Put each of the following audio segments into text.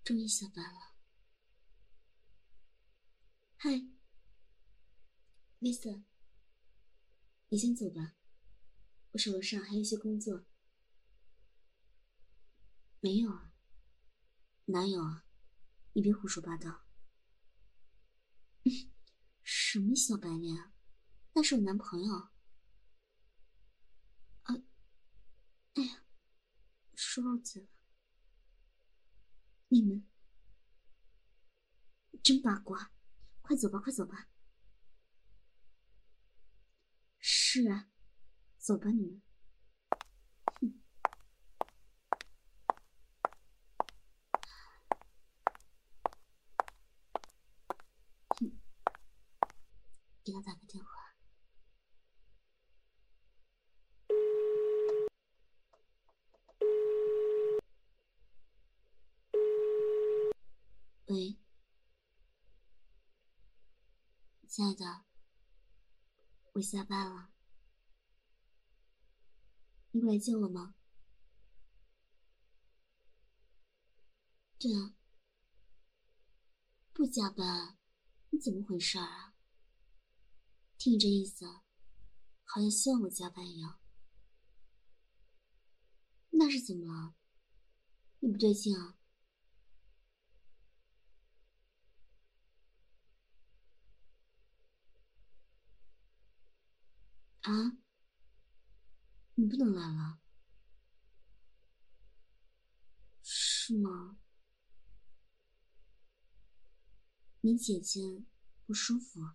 终于下班了。嗨，Lisa，你先走吧，我手头上还有一些工作。没有啊，哪有啊？你别胡说八道。什么小白脸啊？那是我男朋友。啊，哎呀，说漏嘴了。你们真八卦，快走吧，快走吧。是啊，走吧你们。哼哼，给他打个电话。喂，亲爱的，我下班了，你过来接我吗？对啊，不加班，你怎么回事啊？听你这意思，好像希望我加班一样。那是怎么了？你不对劲啊？啊？你不能来了？是吗？你姐姐不舒服？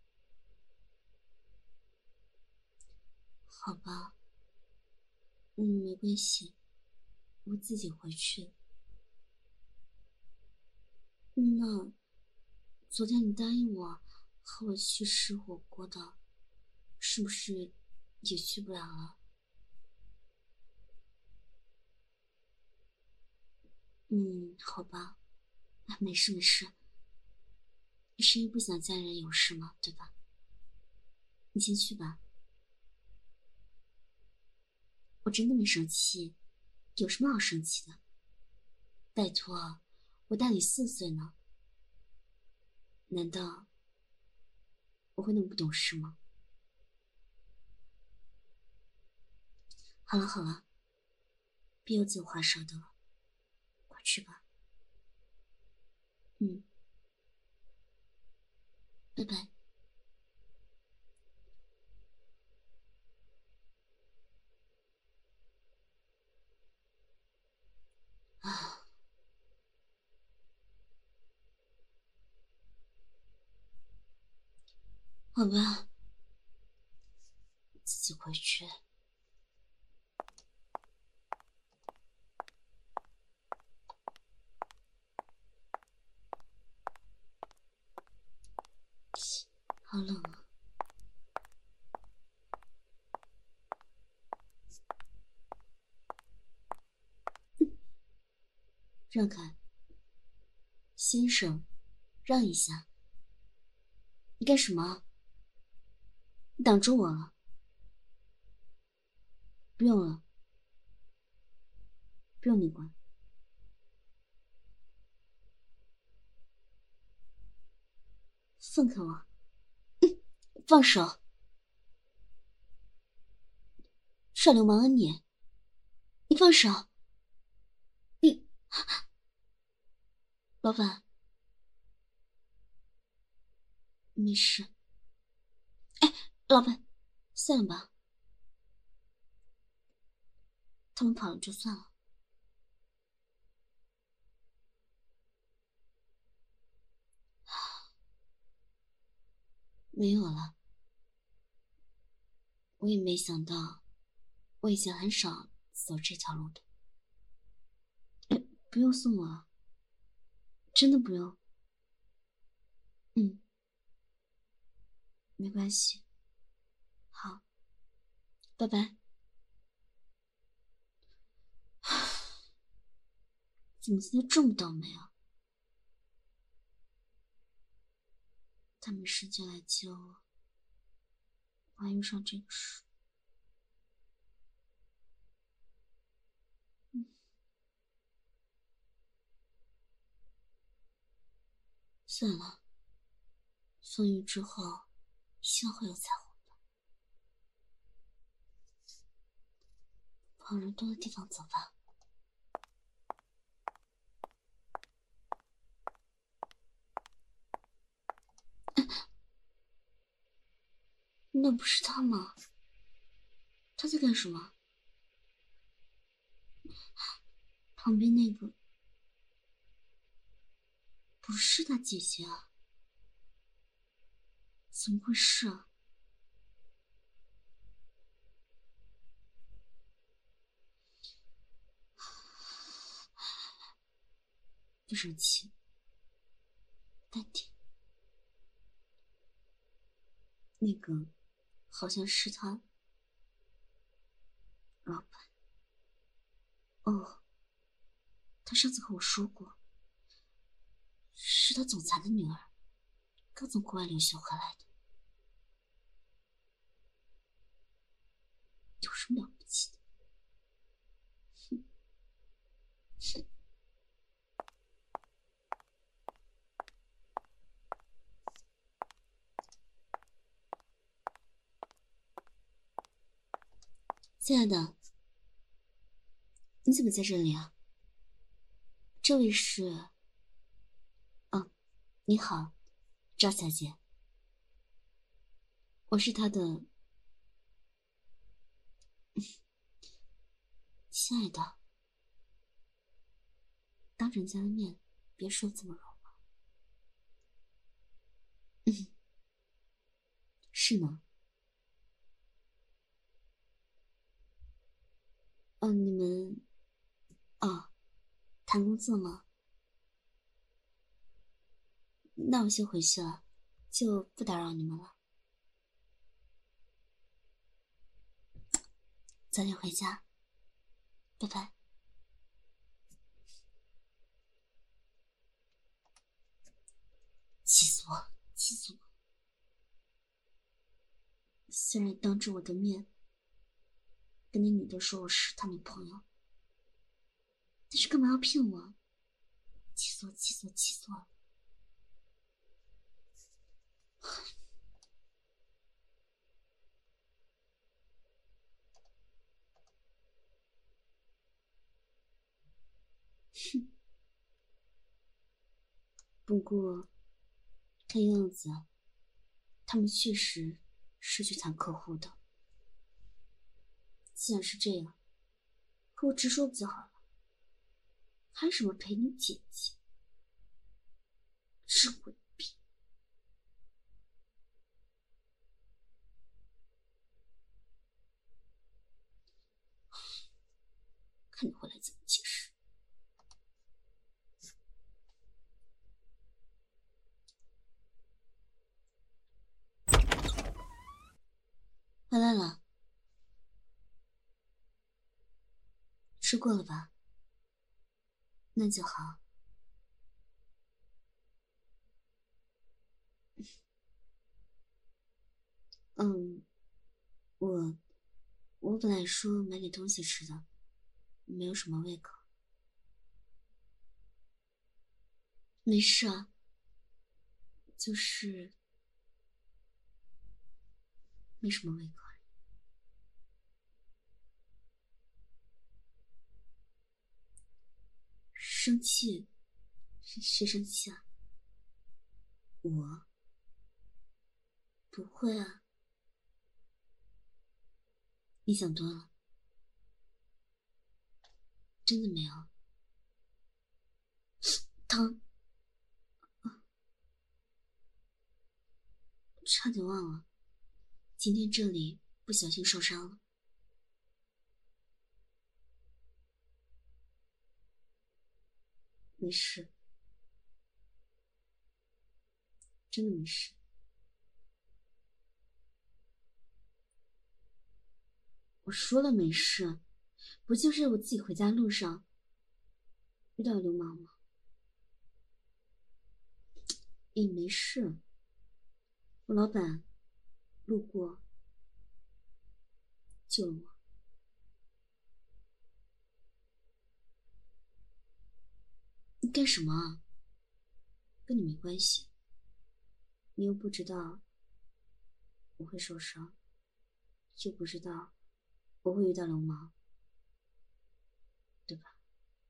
好吧，没关系，我自己回去。那昨天你答应我和我去吃火锅的，是不是也去不了了？好吧，没事没事，你是因为不想家人有事吗？对吧？你先去吧，我真的没生气，有什么好生气的？拜托，我大你4岁呢，难道我会那么不懂事吗？好了好了，别有嘴花舌的了，快去吧。嗯，拜拜。啊，好吧，自己回去。好冷啊！让开，先生，让一下。你干什么？你挡住我了。不用了，不用你管。放开我！放手！耍流氓啊你！你放手！你，老板，没事。哎，老板，算了吧，他们跑了就算了。没有了，我也没想到，我以前很少走这条路的。不用送我了，真的不用。嗯，没关系。好，拜拜。怎么今天这么倒霉啊？他没时间来接我，我还遇上这个事。 算了，风雨之后，希望会有彩虹的。往人多的地方走吧。那不是他吗？他在干什么？旁边那个不是他姐姐啊？怎么回事啊？不生气，淡定。那个好像是他老板。哦，他上次和我说过，是他总裁的女儿，刚从国外留学回来的。有什么了不起的？哼！亲爱的，你怎么在这里啊？这位是……哦，你好，赵小姐，我是她的……亲爱的，当人家的面，别说这么柔嘛。是呢。你们……哦，谈工作吗？那我先回去了，就不打扰你们了。早点回家，拜拜。气死我！气死我！虽然当着我的面跟那女的说我是她女朋友，但是干嘛要骗我？气死我！气死我！气死我！哼！不过看样子他们确实是去谈客户的。既然是这样，和我直说不就好了？还什么陪你姐姐？真伪逼！看你回来怎么解释。回来了，吃过了吧？那就好。嗯，我本来说买点东西吃的，没有什么胃口。没事啊，就是没什么胃口。生气？谁生气啊？我？不会啊，你想多了，真的没有。疼，差点忘了，今天这里不小心受伤了。没事，真的没事。我说了没事，不就是我自己回家路上遇到流氓吗？诶，没事，我老板路过救了我。你干什么啊？ 跟你没关系，你又不知道我会受伤，就不知道我会遇到流氓，对吧？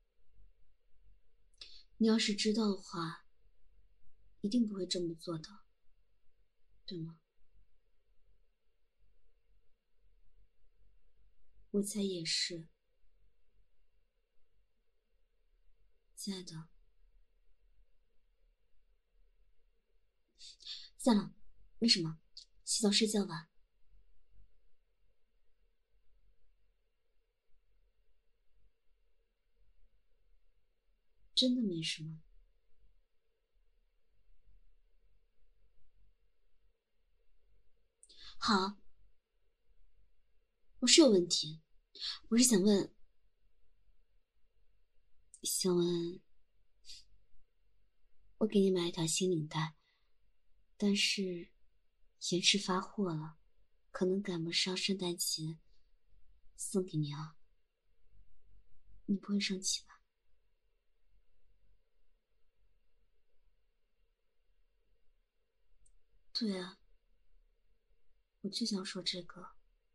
你要是知道的话，一定不会这么做的，对吗？我猜也是。亲爱的，算了，没什么，洗澡睡觉吧。真的没什么。好，我是有问题，我是想问，我给你买一条新领带，但是延迟发货了，可能赶不上圣诞节送给你啊，你不会生气吧？对啊，我就想说这个。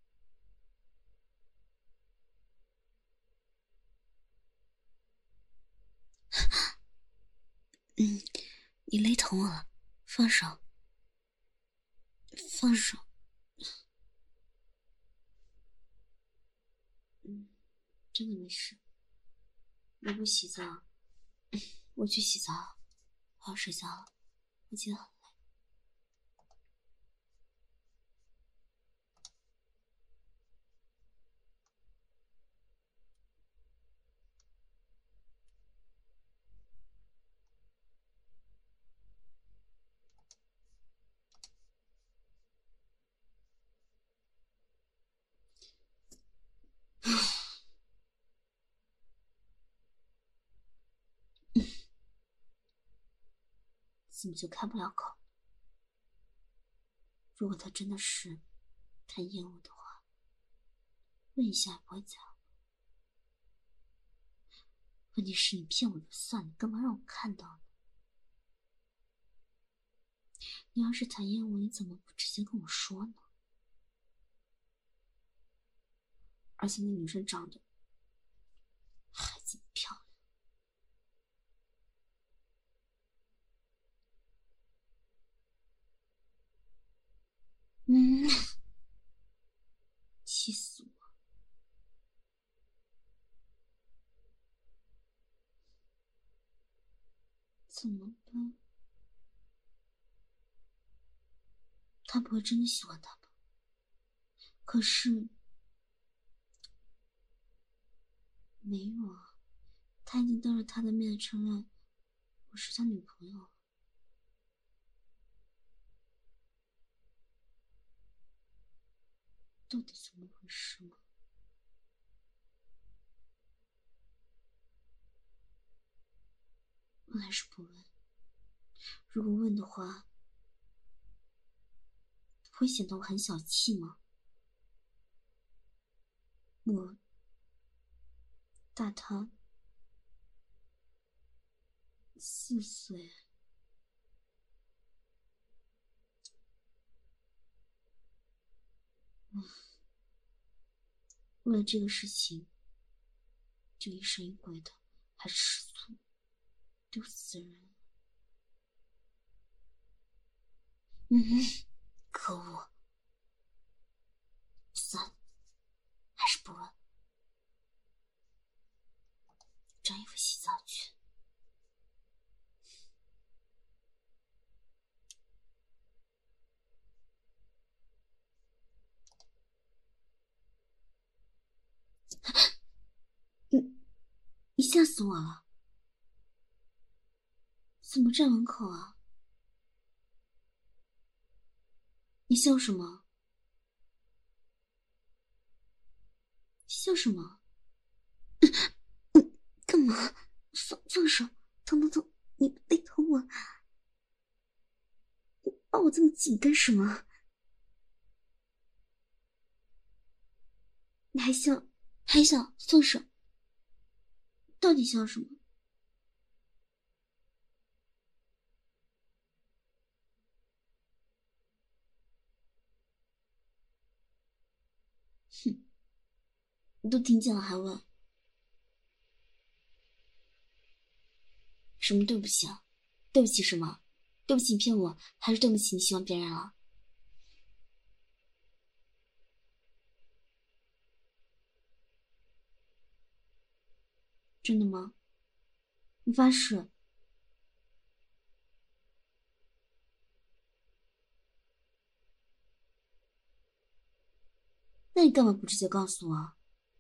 你勒疼我了，放手，放手。真的没事。你不洗澡，我去洗澡，我要睡觉了。我今天很累。怎么就开不了口？如果他真的是看厌恶的话，问一下也不会在乎。问题是你骗我就算了，干嘛让我看到呢？你要是谈厌恶，你怎么不直接跟我说呢？而且那女生长得还这么漂亮。气死我！怎么办？他不会真的喜欢他吧？可是没有啊，他已经当着他的面承认我是他女朋友了。到底怎么回事嘛？问还是不问？如果问的话，不会显得我很小气吗？我大他4岁。为了这个事情就疑神疑鬼的，还吃醋，丢死人了。可恶！算了，还是不问。找衣服洗澡去。你吓死我了！怎么站门口啊？你笑什么？笑什么？干嘛？放手！疼！你勒疼我！你抱我这么紧干什么？你还笑？还笑？放手！到底笑什么？ 你都听见了还问？什么对不起啊？对不起什么？对不起你骗我，还是对不起你喜欢别人了？真的吗？你发誓？那你干嘛不直接告诉我？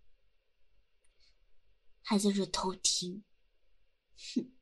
还在这偷听？哼！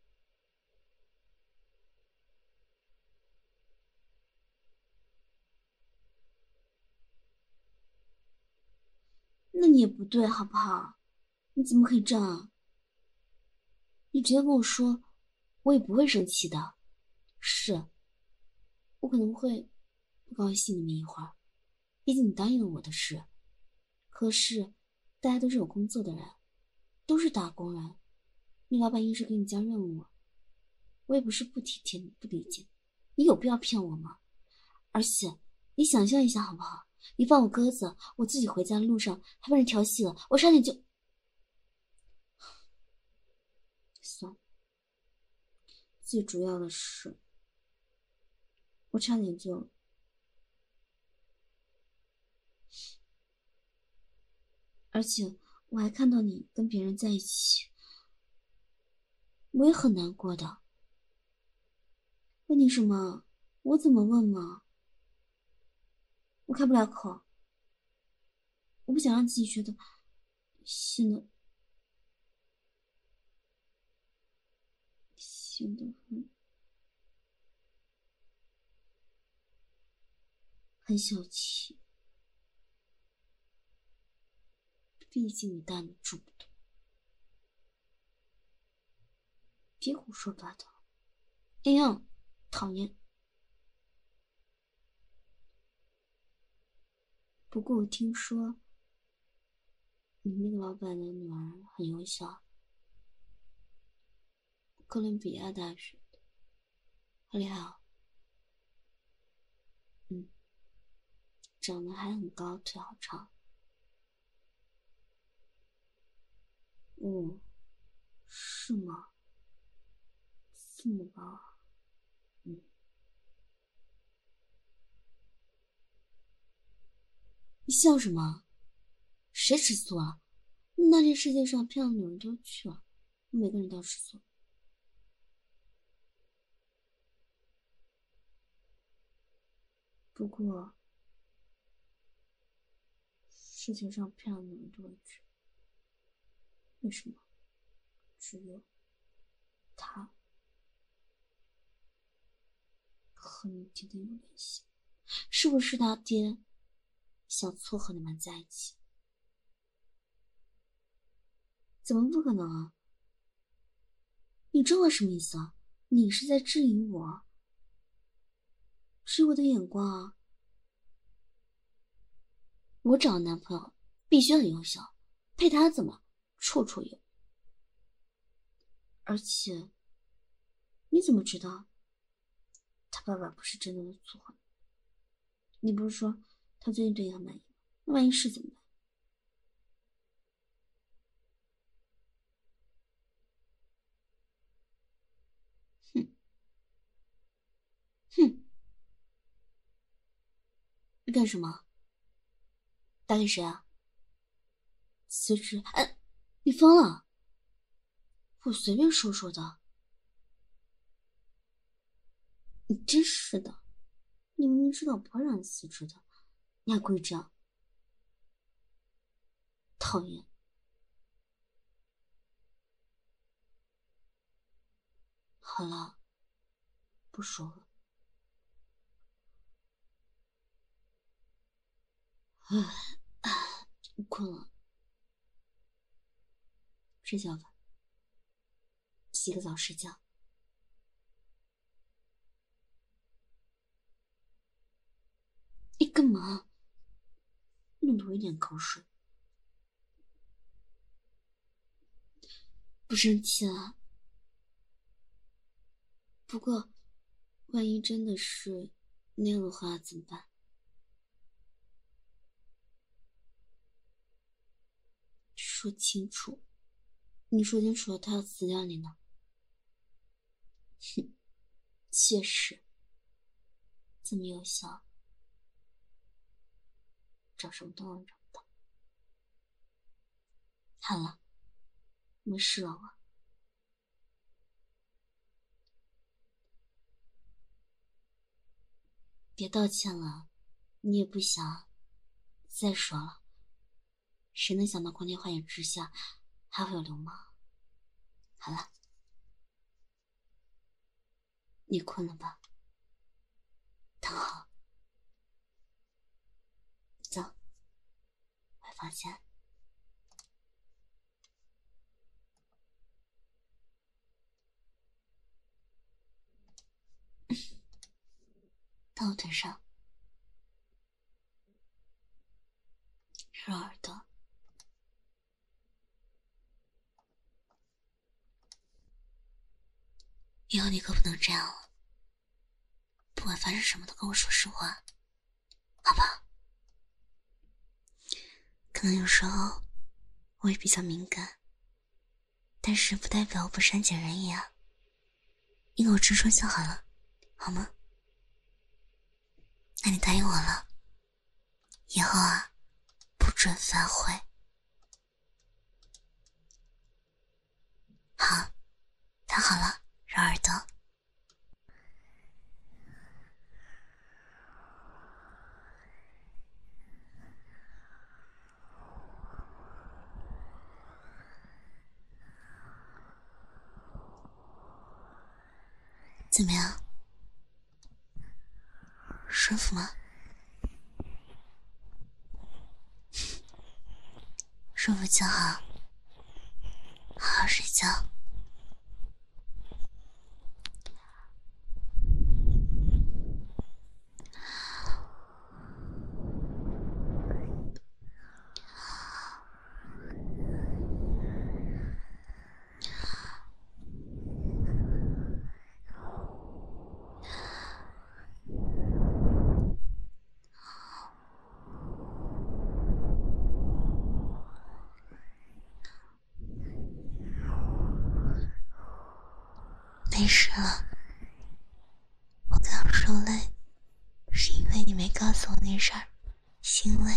那你也不对，好不好？你怎么可以这样啊？你直接跟我说，我也不会生气的。是，我可能会不高兴那么一会儿，毕竟你答应了我的事。可是，大家都是有工作的人，都是打工人，你老板硬是给你加任务，我也不是不体贴你、不理解你，有必要骗我吗？而且，你想象一下好不好？你放我鸽子，我自己回家的路上还被人调戏了，我差点就……算了，最主要的是，我差点就……而且我还看到你跟别人在一起，我也很难过的。问你什么？我怎么问嘛？我开不了口，我不想让自己觉得显得很小气。毕竟你大女主不多，别胡说八道。哎呀，讨厌！不过我听说你那个老板的女儿很优秀，哥伦比亚大学的，好厉害哦。嗯，长得还很高，腿好长。哦，是吗？这么高啊？嗯，你笑什么？谁吃素啊？那这世界上漂亮女人都去了，每个人都要吃素。不过，世界上漂亮女人都会去，为什么只有他和你爹爹有联系？是不是他爹想撮合你们在一起？怎么不可能啊？你这话什么意思啊？你是在质疑我，质疑我的眼光啊？我找的男朋友必须很优秀，配他怎么绰绰有余。而且你怎么知道他爸爸不是真的撮合你？你不是说他最近对你很满意吗？那万一是怎么办？哼哼，你干什么？打给谁啊？辞职？哎，你疯了？我随便说说的。你真是的，你明明知道不会让你辞职的，你还故意这样，讨厌！好了，不说了。唉，我困了，睡觉吧，洗个澡睡觉。你干嘛？弄得我一脸口水。不生气了。不过，万一真的是那样的话怎么办？ 说清楚，你说清楚了，他要辞掉你呢。哼，确实，这么有效，找什么都能找到。好了，没事了吧？别道歉了，你也不想。再说了，谁能想到光天化日之下还会有流氓？好了，你困了吧？躺好，走，回房间。到我腿上，揉耳朵。以后你可不能这样了，不管发生什么都跟我说实话，好不好？可能有时候我也比较敏感，但是不代表我不善解人意啊。你给我直说就好了，好吗？那你答应我了，以后啊，不准反悔。好，躺好了，揉耳朵。怎么样？舒服吗？舒服就好，好好睡觉。没事了，我刚说累，是因为你没告诉我那事儿，心累。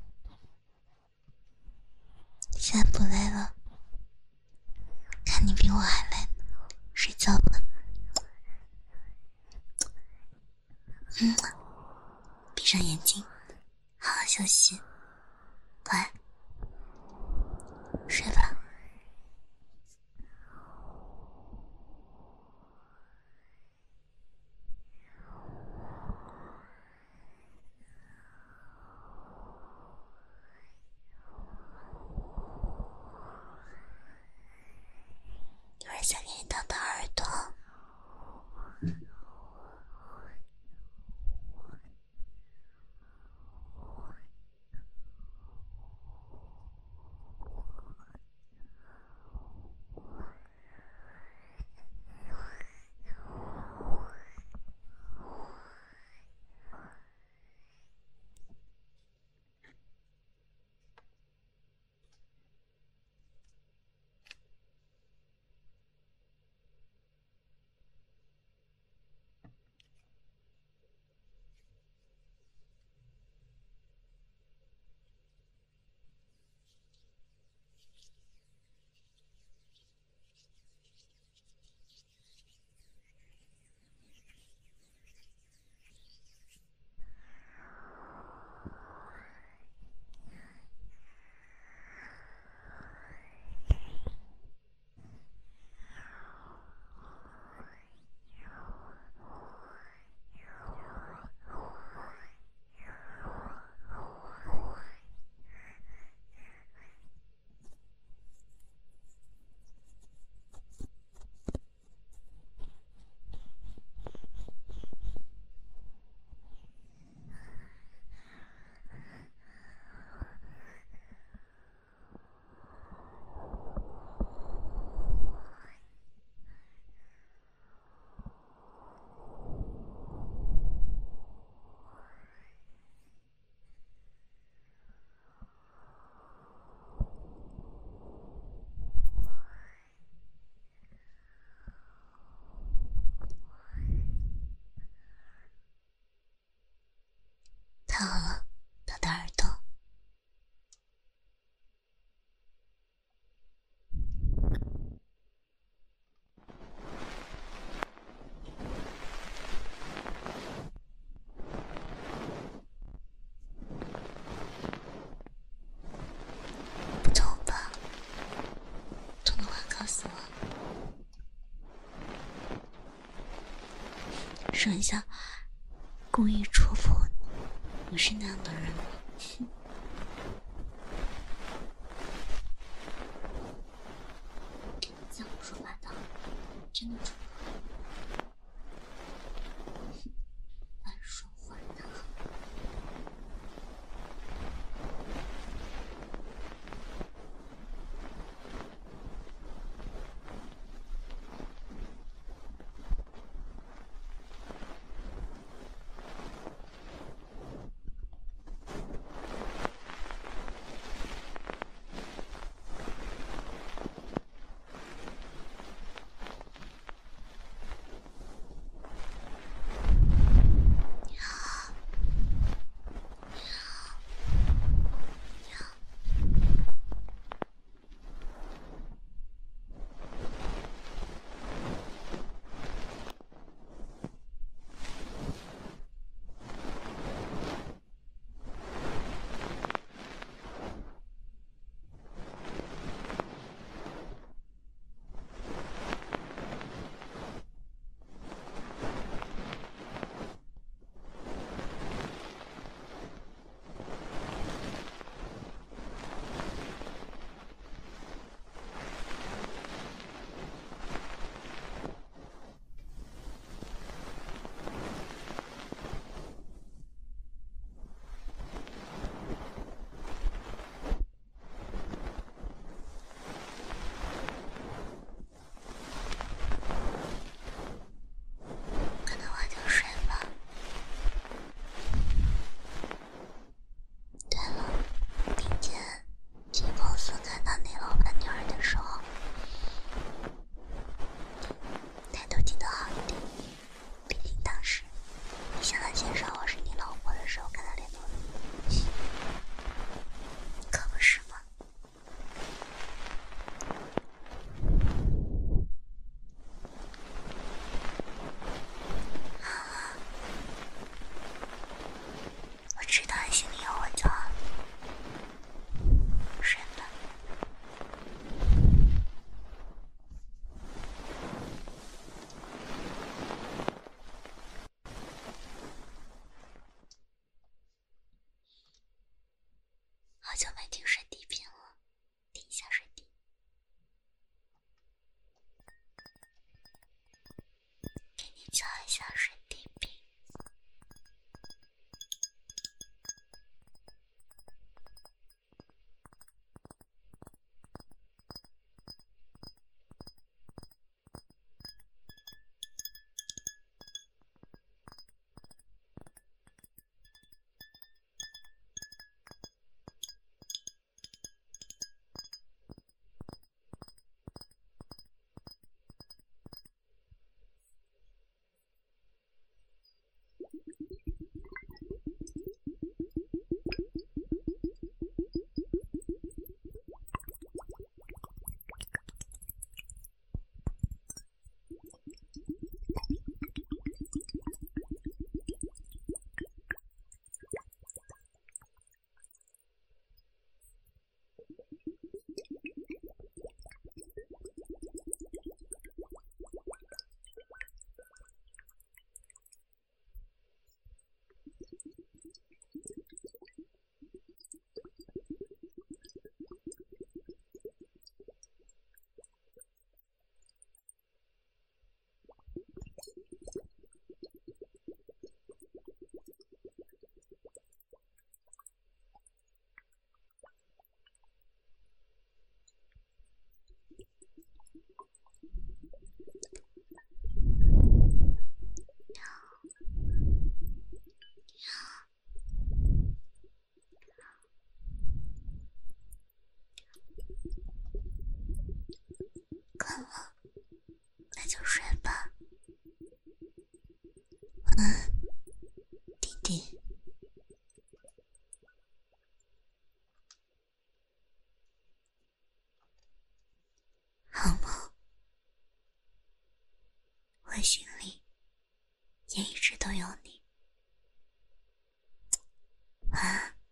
现在不累了，看你比我还累，睡觉吧。闭上眼睛，好好休息，乖，睡吧。有人想给你当当耳朵。 剩下故意戳破你，我是那样的人吗？ 再胡说八道，真的戳破你。乱说话的。 可能我就睡吧。对了，明天去公司看到那老板女儿的时候，态度记得好一点。毕竟当时你向他介绍我是你老婆的时候，跟他联络的，可不是吗？我知道你心里有我就好，睡吧。好久没听水滴频了，听一下水滴。给你教一下水滴频。困了，那就睡吧。晚安，弟弟。好梦。我心里也一直都有你。晚安。